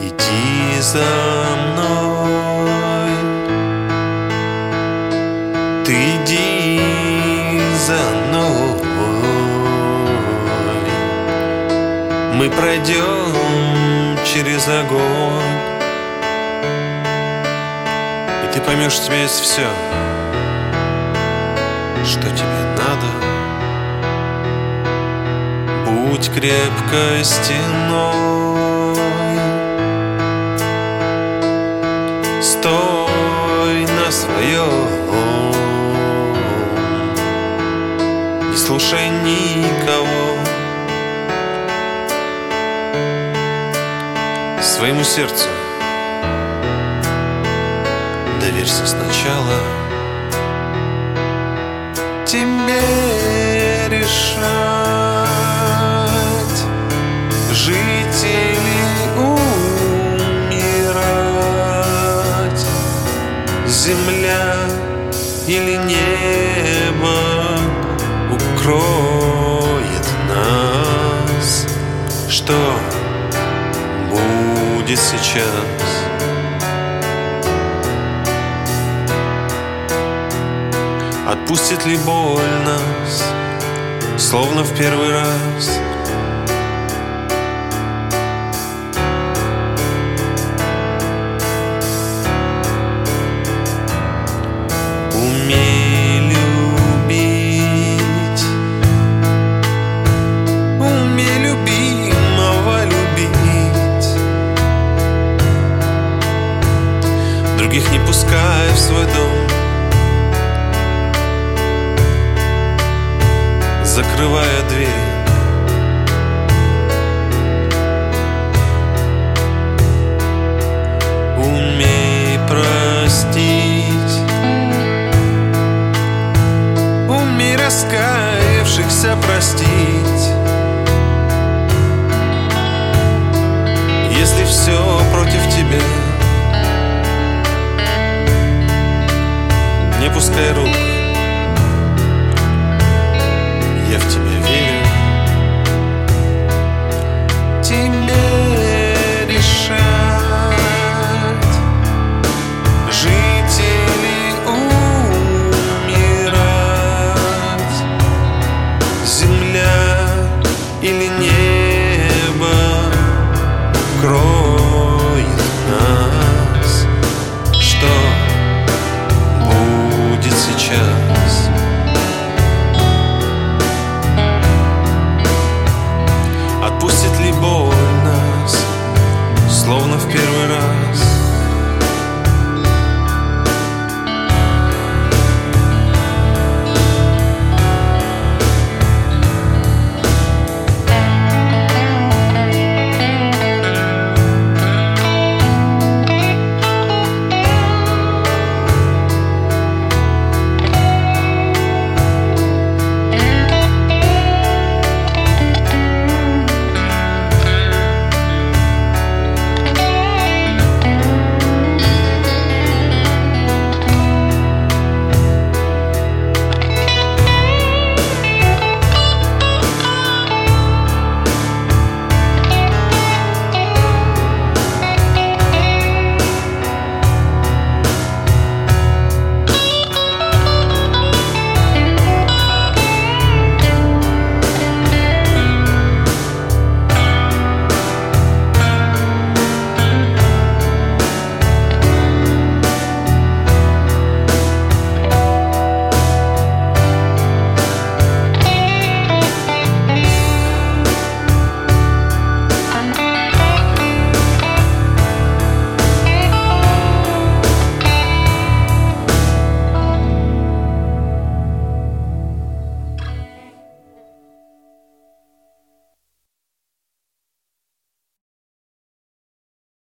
Иди за мной, ты иди за мной. Мы пройдем через огонь, и ты поймешь, что у тебя есть все, что тебе надо. Будь крепкой стеной, стой на своем, не слушай никого. Своему сердцу доверься сначала. Тебе решать, жить или умирать, земля или небо укроет нас. Что будет сейчас? Отпустит ли боль нас, словно в первый раз? Умей любить, умей любимого любить, других не пускай в свой дом, закрывая дверь. Умей простить, умей раскаявшихся простить. Если все против тебя, не пускай рук,